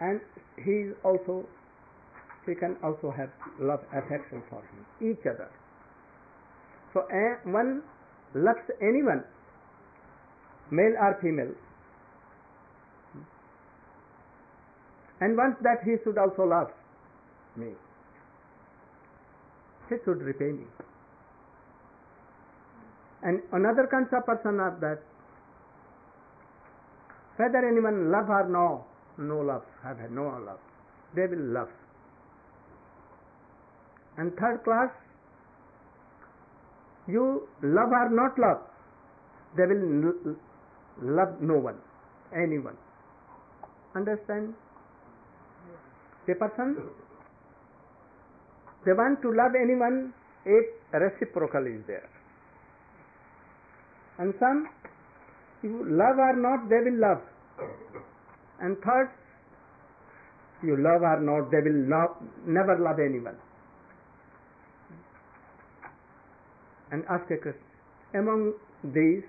and he can also have love, affection for him, each other. So one loves anyone, male or female, and wants that he should also love me. He should repay me. And another kinds of person are that whether anyone love or no love, have no love, they will love. And third class, you love or not love, they will love no one, anyone. Understand? The person, they want to love anyone if reciprocal is there. And some, you love or not, they will love. And third, you love or not, they will never love anyone. And ask a question, among these,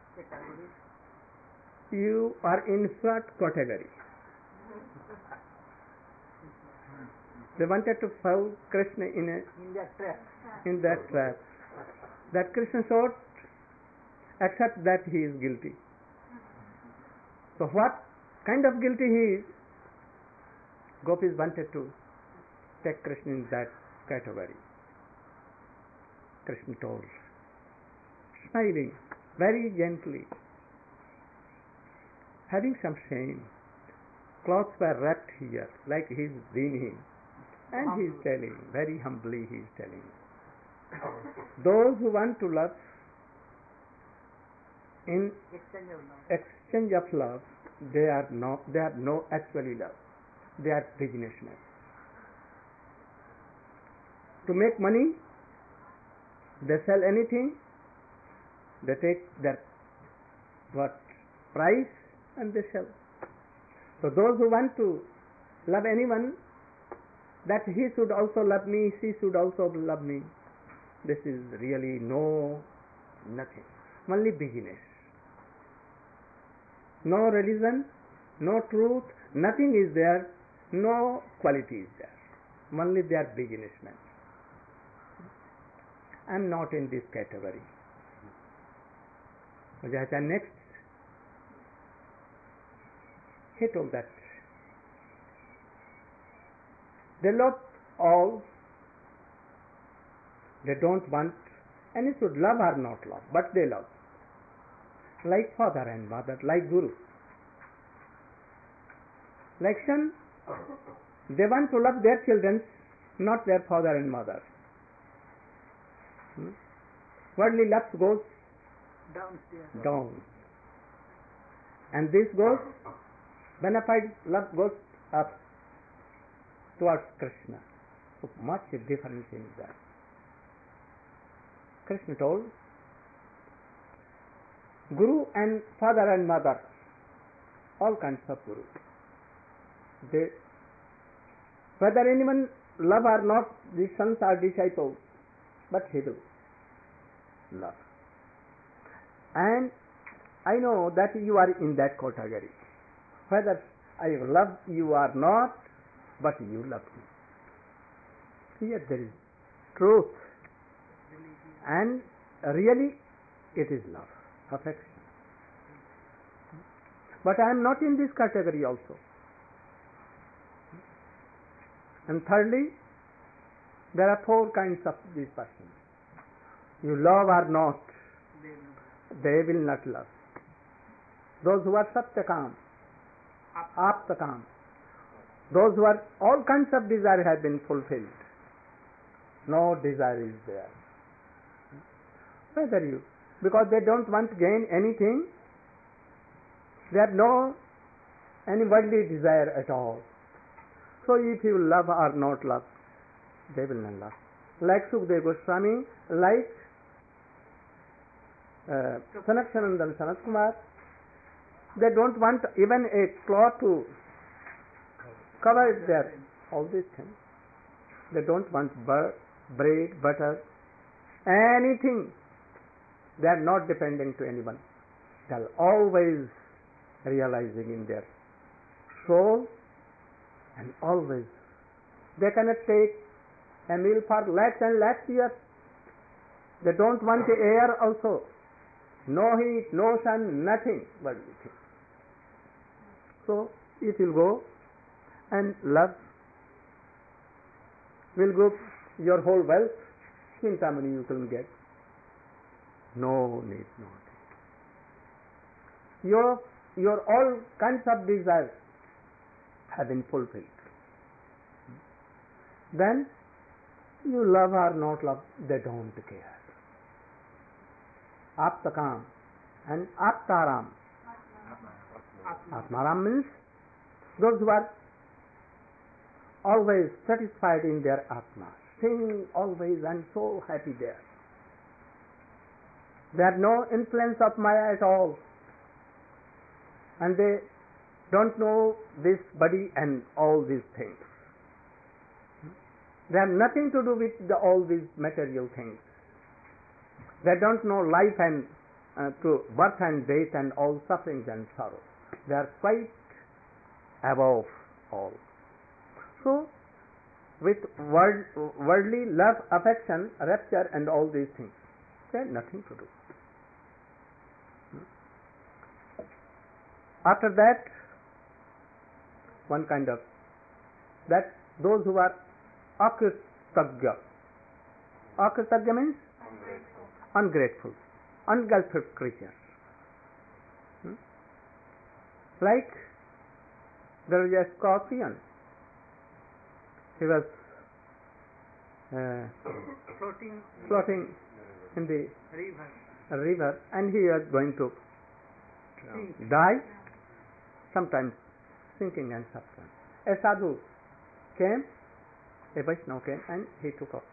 you are in what category? They wanted to follow Krishna in that trap. That Krishna should accept that he is guilty. So what kind of guilty he is? Gopis wanted to take Krishna in that category. Krishna told, smiling very gently, having some shame. Clothes were wrapped here, like he is weaning, and he is telling, very humbly he is telling, those who want to love, in exchange of love, they are no actually love. They are businessmen. To make money, they sell anything, they take their price and they sell. So those who want to love anyone, that he should also love me, she should also love me, this is really nothing. Only business. No religion, no truth, nothing is there, no quality is there. Only they are businessmen. I am not in this category. Next, he told that they love all, they don't want any should love or not love, but they love. Like father and mother, like guru. Like son, they want to love their children, not their father and mother. Worldly love goes down. And this goes, bona fide love goes up towards Krishna. So much difference in that. Krishna told, Guru and father and mother, all kinds of Guru. Whether anyone love or not, these sons are disciples, but he will love. And I know that you are in that category. Whether I love you or not, but you love me. Here there is truth. And really it is love, affection. But I am not in this category also. And thirdly, there are four kinds of these persons. You love or not, they will not love. Those who are Satyakam, Aptakam, those who are all kinds of desire have been fulfilled. No desire is there. Whether you, because they don't want to gain anything, they have no any worldly desire at all. So if you love or not love, they will not love. Like Sukadeva Goswami, like Sanat Kumar, they don't want even a cloth to cover their all these things. They don't want bread, butter, anything. They are not dependent to anyone. They are always realizing in their soul and always. They cannot take a meal for lakhs and lakhs years. They don't want the air also. No heat, no sun, nothing but thing. So it will go, and love will go your whole wealth. Chintamani you can get. No need, no need. Your all kinds of desires have been fulfilled. Then you love or not love, they don't care. Aptakam and Aptaram. Atmaram means those who are always satisfied in their Atma, sing always and so happy there. They have no influence of Maya at all, and they don't know this body and all these things. They have nothing to do with all these material things. They don't know life and to birth and death and all sufferings and sorrow. They are quite above all. So, with worldly love, affection, rapture and all these things, they have nothing to do. After that, one kind of, that those who are akritagya. Akritagya means ungrateful, ungrateful creatures. Like there is a scorpion. He was floating in the river, and he was going to die, sometimes sinking and suffering. A sadhu came, a Vaishnava came, and he took up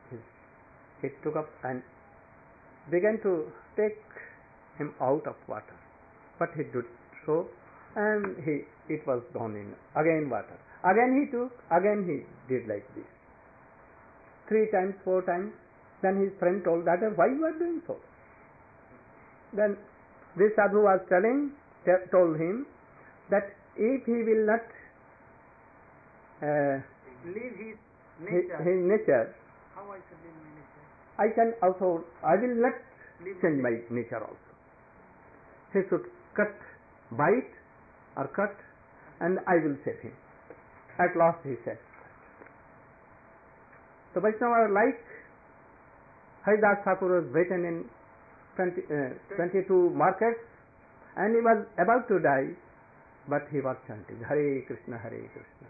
and began to take him out of water. But he did so, and it was gone in again water. Again he took, again he did like this. 3 times, 4 times. Then his friend told that, why you are doing so? Then this sadhu was told him that if he will not leave his nature, how I should leave my nature? I will not change my nature also. He should bite or cut, and I will save him. At last he said. So Vaishnava, like Haridas Thakur, was beaten in 22 markets, and he was about to die, but he was chanting Hare Krishna, Hare Krishna.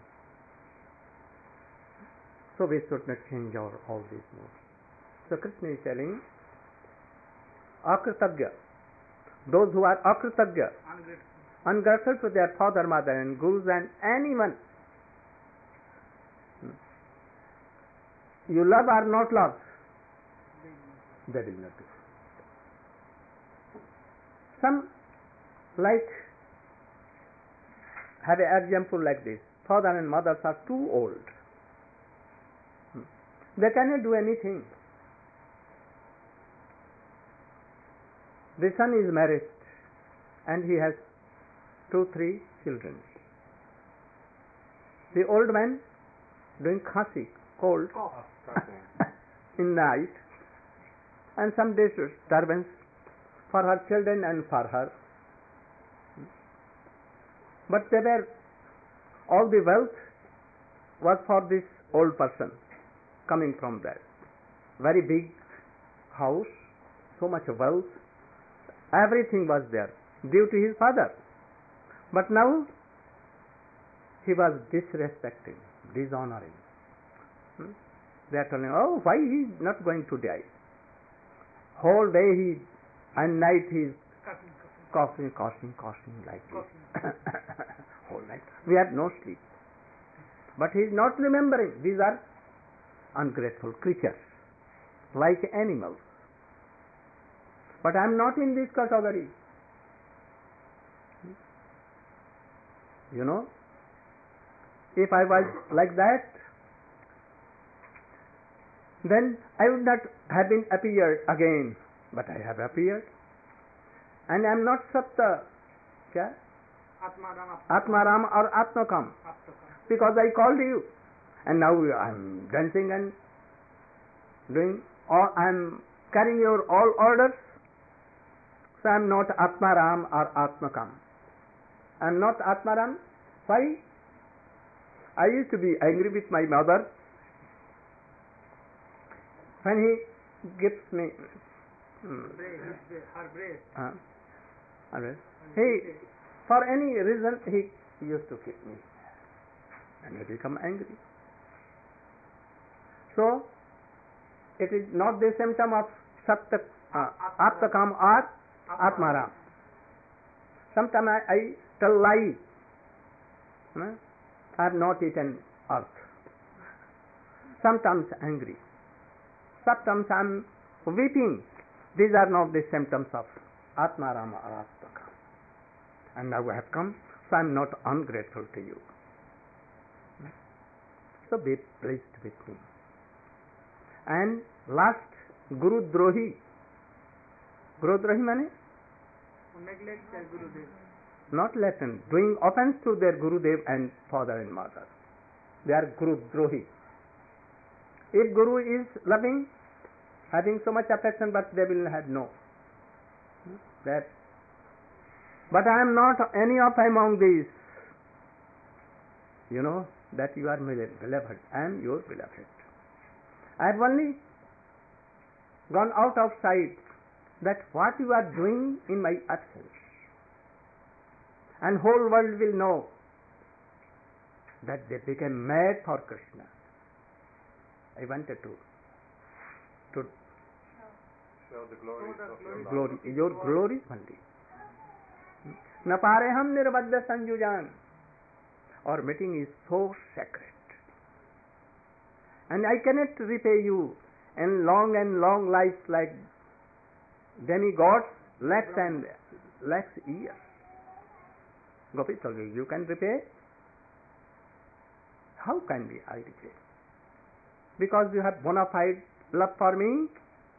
So we should not change all these modes. So Krishna is telling, Akritagya, those who are Akritagya, ungrateful to their father, mother and gurus and anyone. You love or not love, they will not do. Some like have an example like this. Father and mothers are too old. They cannot do anything. The son is married and he has 2-3 children. The old man doing khasi, cold, in night, and some disturbance for her children and for her. But all the wealth was for this old person, coming from that very big house, so much wealth, everything was there due to his father. But now he was disrespecting, dishonoring. They are telling, oh, why he is not going to die? Whole day and night he is coughing like this. Whole night. We had no sleep. But he is not remembering. These are ungrateful creatures, like animals. But I am not in this category. You know, if I was like that, then I would not have been appeared again. But I have appeared. And I am not Satta. Kya? Atmaram or Atmakam. because I called you, and now I'm dancing and doing, or I'm carrying your all orders. So I'm not Atmaram or Atmakam. I'm not Atmaram. Why? I used to be angry with my mother when he gives me her breast. He, for any reason, he used to kick me, and I become angry. So it is not the symptom of Atmakam or Atmaram. Sometimes I tell lie. I have not eaten earth. Sometimes angry. Sometimes I am weeping. These are not the symptoms of Atmaram or Atmakam. And now I have come, so I am not ungrateful to you. So be pleased with me. And last, Guru Drohi. Guru Drohi means? Neglect their Gurudev. Not Latin. Doing offense to their Gurudev and father and mother. They are Guru Drohi. If Guru is loving, having so much affection, but they will have no. That. But I am not any of among these. You know that you are my beloved. I am your beloved. I have only gone out of sight that what you are doing in my absence. And whole world will know that they became mad for Krishna. I wanted to show the glories of your glory only. न पारे हम निर्बद्ध संयुजान. Our meeting is so sacred, and I cannot repay you in long and long lives like demigods, lakhs and lakhs years. Gopi told you can repay. How can I repay? Because you have bona fide love for me.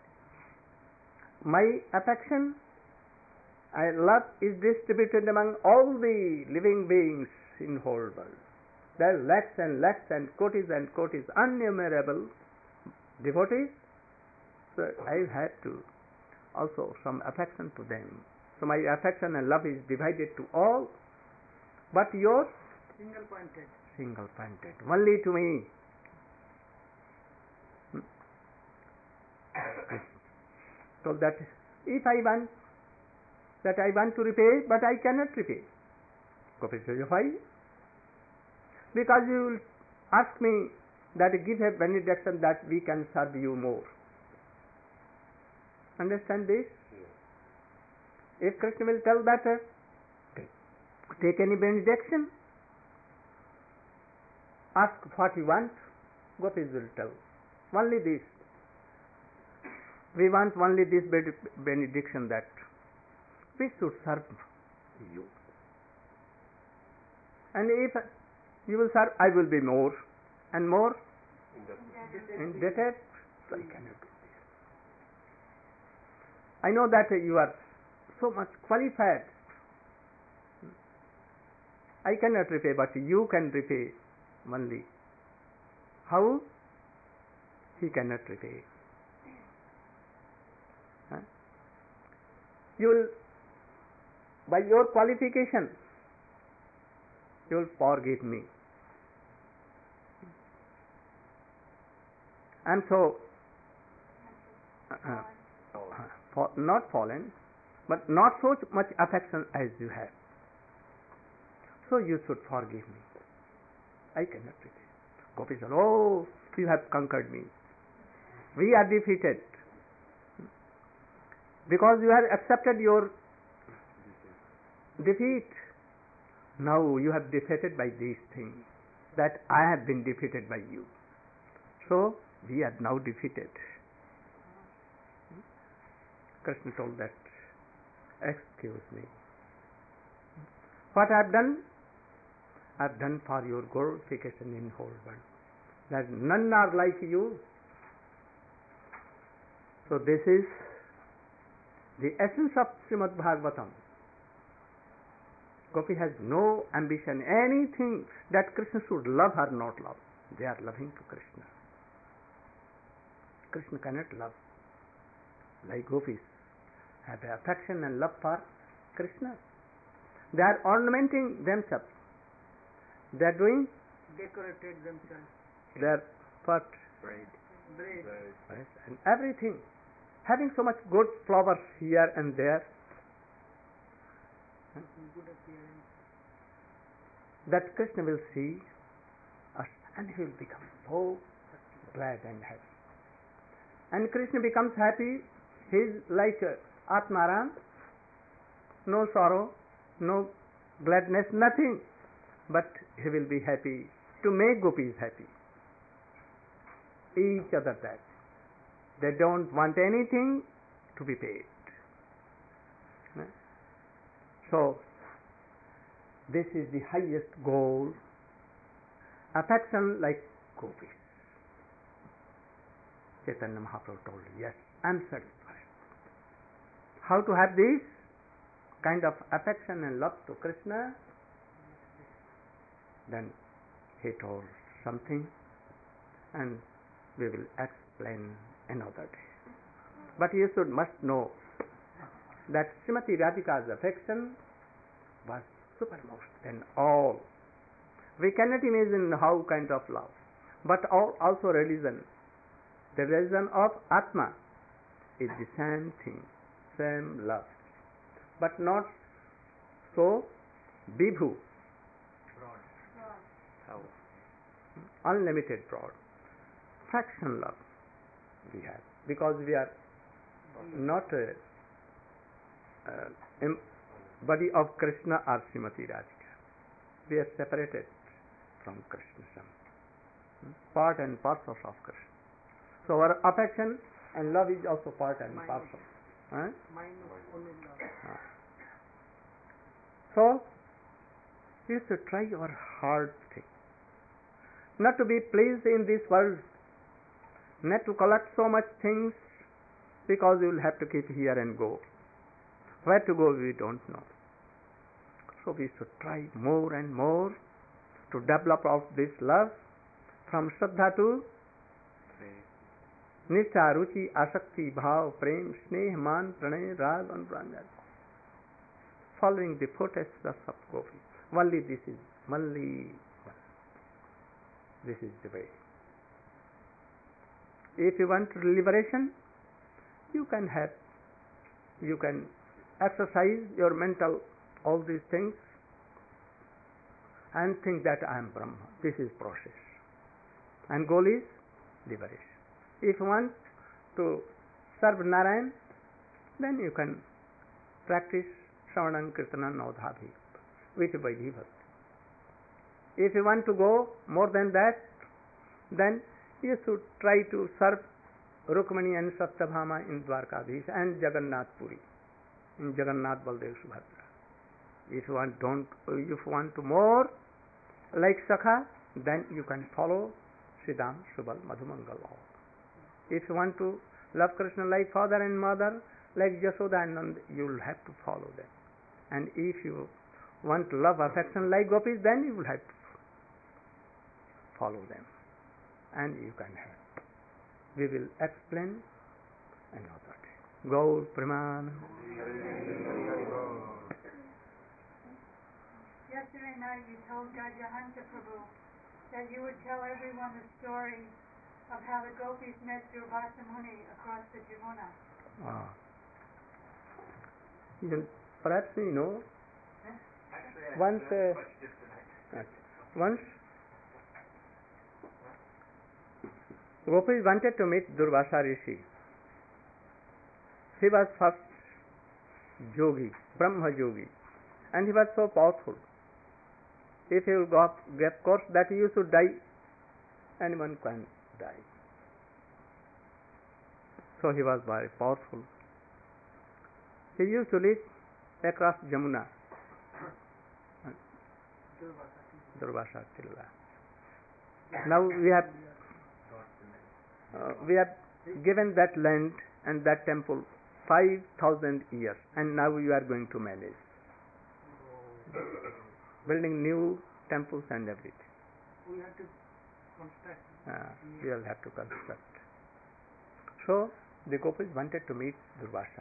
My affection and love is distributed among all the living beings in whole world. There are lakhs and kotis innumerable devotees. So I had to also some affection to them. So my affection and love is divided to all, but yours single pointed, only to me. So that if I want to repay, but I cannot repay. Gopi says, why? Because you will ask me that give a benediction that we can serve you more. Understand this? Yes. If Krishna will tell that, take any benediction, ask what you want, Gopis will tell. Only this. We want only this benediction that we should serve you. And if you will serve, I will be more and more indebted. So I cannot do this. I know that you are so much qualified. I cannot repay, but you can repay only. How? He cannot repay. You will, by your qualification, you will forgive me. I am so not fallen, but not so much affection as you have. So you should forgive me. I cannot repay. Gopi said, oh, you have conquered me. We are defeated. Because you have accepted your defeat. Now you have defeated by these things, that I have been defeated by you. So we are now defeated. Krishna told that, excuse me. What I have done? I have done for your glorification in whole world. That none are like you. So this is the essence of Srimad Bhagavatam. Gopi has no ambition, anything that Krishna should love or not love. They are loving to Krishna. Krishna cannot love like gopis have affection and love for Krishna. They are ornamenting themselves. They are doing Decorated themselves. their part Braid. Braid. and everything, having so much good flowers here and there, Good appearance. that Krishna will see us and he will become so glad and happy. And Krishna becomes happy. He is like Atmaram, no sorrow, no gladness, nothing. But he will be happy to make gopis happy. Each other that. They don't want anything to be paid. So, this is the highest goal. Affection like gopis. Chaitanya Mahaprabhu told, yes, I am satisfied. How to have this kind of affection and love to Krishna? Then he told something and we will explain another day. But you must know that Srimati Radhika's affection was supermost than all. We cannot imagine how kind of love. But also religion. The religion of Atma is the same thing, same love. But not so Vibhu. How? Unlimited broad. Fraction love we have. Because we are not body of Krishna or Srimati Radhika. We are separated from Krishna. Part and parcel of Krishna. So our affection and love is also part and parcel. Mind of only love. So you should try your hard thing. Not to be pleased in this world, not to collect so much things, because you will have to keep here and go. Where to go we don't know. So we should try more and more to develop out this love from Shraddha to Nishtha, Ruchi, Asakti, Bhav, Prem, Sneh, Man, Pranay, Rag, and Pranjal. Following the footsteps of Gopi. Only this is the way. If you want liberation, you can exercise your mental, all these things, and think that I am Brahma. This is process. And goal is liberation. If you want to serve Narayan, then you can practice Shravanam, Kirtanam, Naudhabhi with Vaidhi Bhakti. If you want to go more than that, then you should try to serve Rukmani and Satyabhama in Dwarkadhish and Jagannath Puri, in Jagannath Baldev Subhadra. If you want to more like Sakha, then you can follow Siddham, Subal, Madhumangal. If you want to love Krishna like father and mother, like Jashoda and Nand, you will have to follow them. And if you want to love affection like gopis, then you will have to follow them. And you can have. We will explain another day. Gaur Praman. Yesterday night you told Gajahanta Prabhu that you would tell everyone the story of how the gopis met Durvasa Muni across the Jamuna. Perhaps you know, once gopis wanted to meet Durvasa Rishi. He was first yogi, Brahma yogi, and he was so powerful. If you get course that you should die, anyone can die. So he was very powerful. He used to live across Jamuna, Durvasa Tilla. Now we have given that land and that temple 5,000 years, and now you are going to manage. building new temples and everything. We have to construct. We will have to construct. So the gopis wanted to meet Durvasa.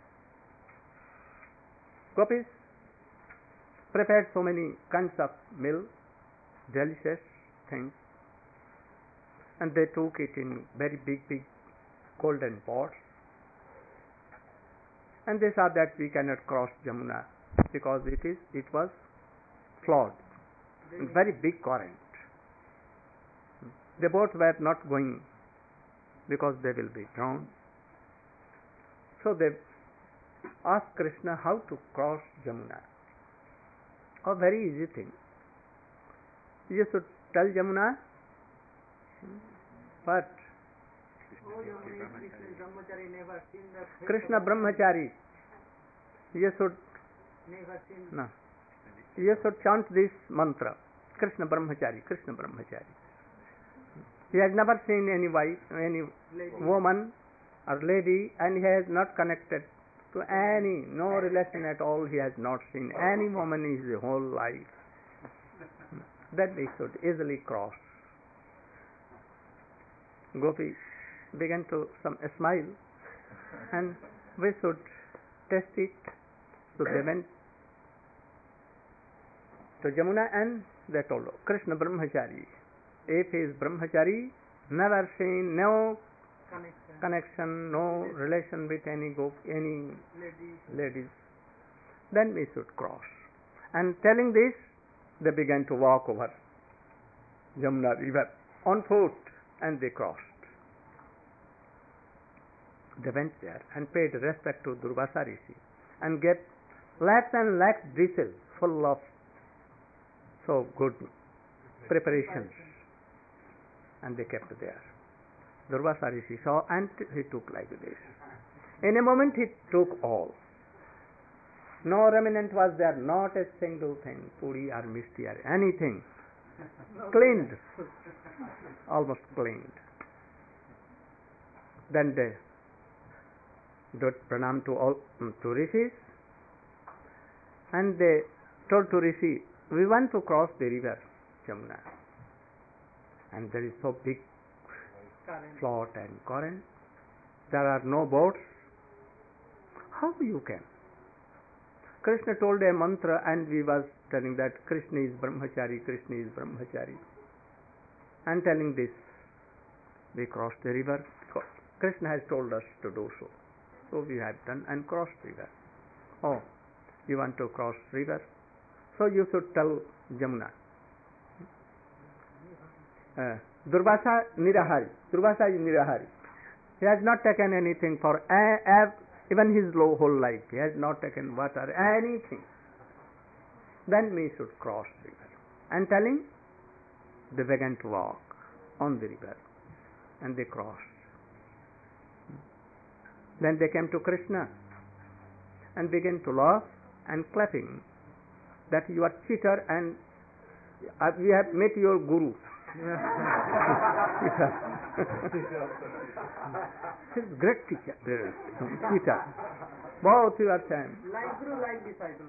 Gopis prepared so many kinds of meal, delicious things, and they took it in very big golden pots. And they saw that we cannot cross Jamuna because it was flawed, very big current. The boats were not going because they will be drowned. So they asked Krishna how to cross Jamuna. A very easy thing. You should tell Jamuna, but Oh, Krishna Brahmachari never seen the Krishna Brahmachari, you should never seen. no, you should chant this mantra, Krishna Brahmachari, Krishna Brahmachari. He has never seen any wife, any woman or lady, and he has not connected to any, no relation at all. He has not seen any woman in his whole life. That we should easily cross. Gopi began to smile, and we should test it. So they went to Jamuna and they told Krishna Brahmachari. If he is Brahmachari, never seen, no connection, no relation with any ladies, then we should cross. And telling this, they began to walk over Jamuna river on foot, and they crossed. They went there and paid respect to Durvasa Rishi and get lakhs and lakhs dishes full of so good preparations, and they kept there. Durvasa Rishi saw and he took like this. In a moment he took all. No remnant was there, not a single thing, puri or mishti or anything. Cleaned, almost cleaned. Then they did pranam to all to rishis, and they told to Rishi, we want to cross the river Jamuna, and there is so big flood and current. There are no boats. How you can? Krishna told a mantra, and we was telling that Krishna is Brahmachari, Krishna is Brahmachari. And telling this, we crossed the river. Krishna has told us to do so. So we have done and crossed river. Oh, you want to cross river? So you should tell Jamuna. Durvasa Nirahari. Durvasa is Nirahari. He has not taken anything for even his whole life. He has not taken water, anything. Then we should cross river. And telling, they began to walk on the river, and they crossed. Then they came to Krishna and began to laugh and clapping that you are cheater, and we have met your guru. He's a great teacher, teacher. Both you are same. Like guru, like disciple.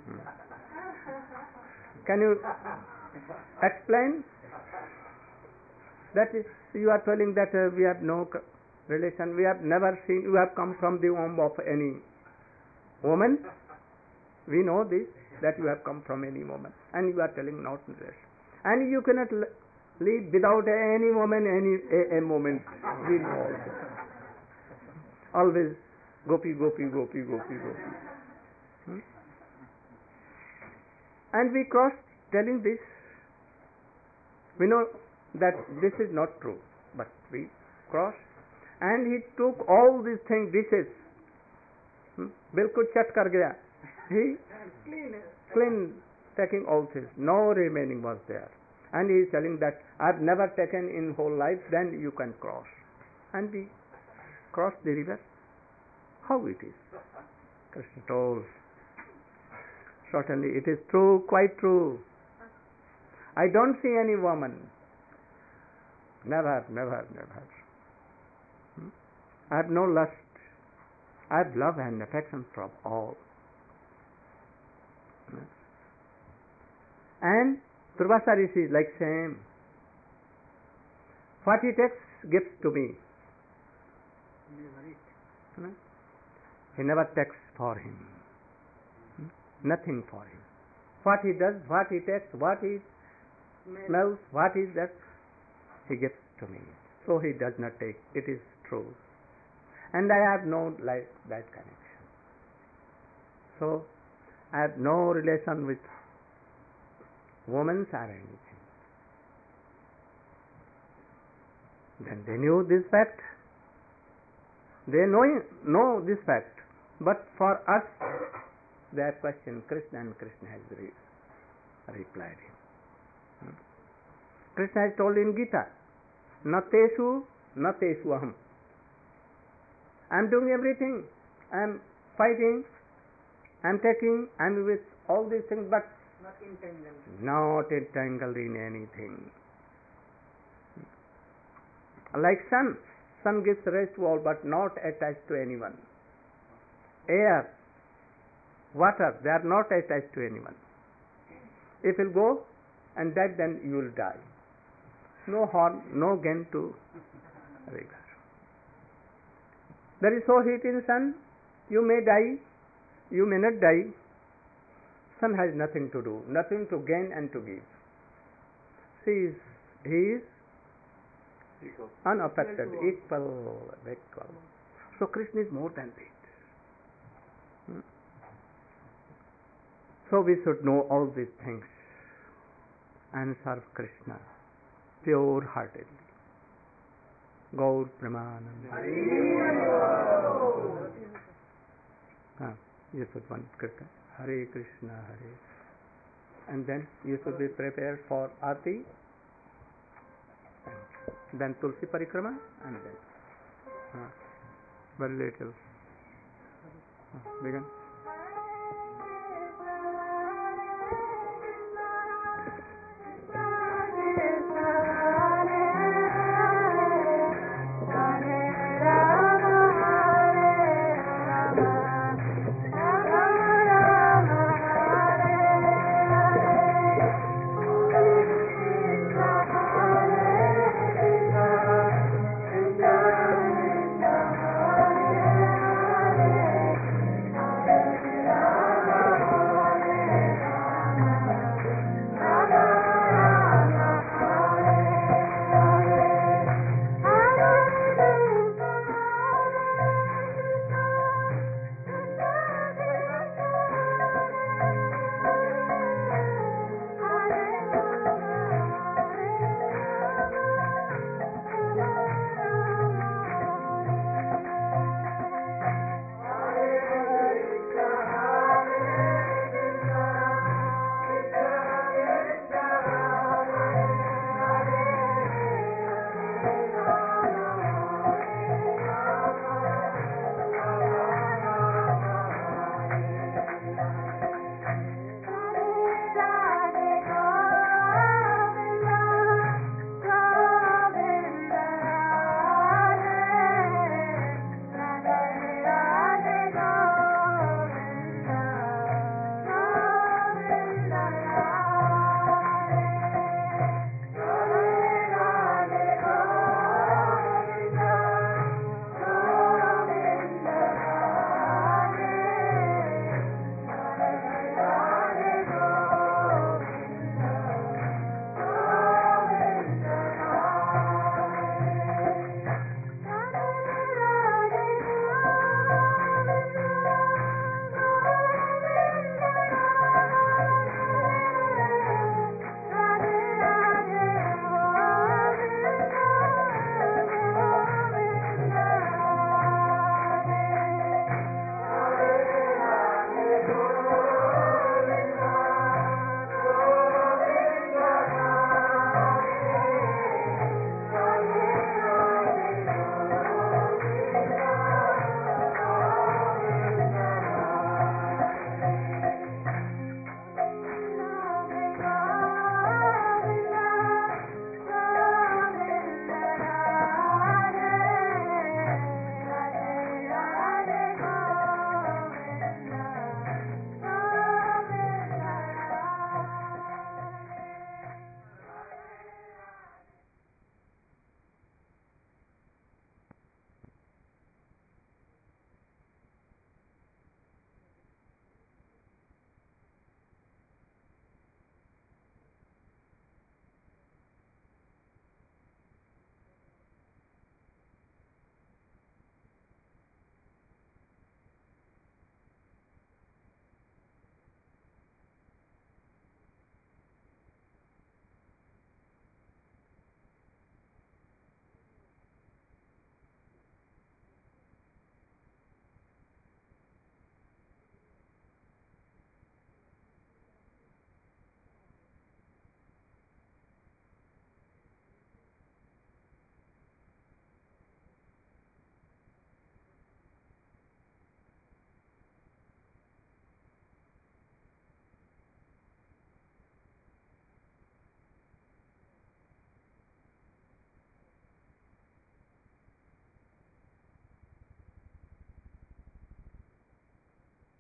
Can you explain? That is, you are telling that we have no relation, we have never seen, you have come from the womb of any woman. We know this, that you have come from any woman, and you are telling not this. And you cannot live without any woman, a moment. We know also. Always gopi, gopi, gopi, gopi, gopi. And we crossed telling this. We know that this is not true, but we crossed. And he took all these things, dishes. Bilkul chat kar gaya. He clean, taking all things. No remaining was there. And he is telling that I've never taken in whole life, then you can cross. And we crossed the river. How it is? Krishna told, certainly it is true, quite true. I don't see any woman. Never, never, never. I have no lust. I have love and affection from all. And Durvasa Rishi is like same. What he takes, gives to me. He never takes for him. Nothing for him. What he does, what he takes, what he smells, what he does, he gives to me. So he does not take. It is true. And I have no like that connection. So I have no relation with women or anything. Then they knew this fact. They know this fact. But for us, they have questioned Krishna, and Krishna has replied him. Krishna has told in Gita, na teshu aham. I am doing everything. I am fighting. I am taking. I am with all these things, but not entangled in anything. Like sun gives rays to all, but not attached to anyone. Air, water, they are not attached to anyone. If you go and die, then you will die. No harm, no gain to regard. There is so heat in sun, you may die, you may not die. Sun has nothing to do, nothing to gain and to give. He is Equal. unaffected, equal. So Krishna is more than this. So we should know all these things and serve Krishna pure-heartedly. Gaur Premanand. You should want Krishna. Hare Krishna, Hare. And then you should be prepared for Aarti. Then Tulsi Parikrama, and then very little. Begin.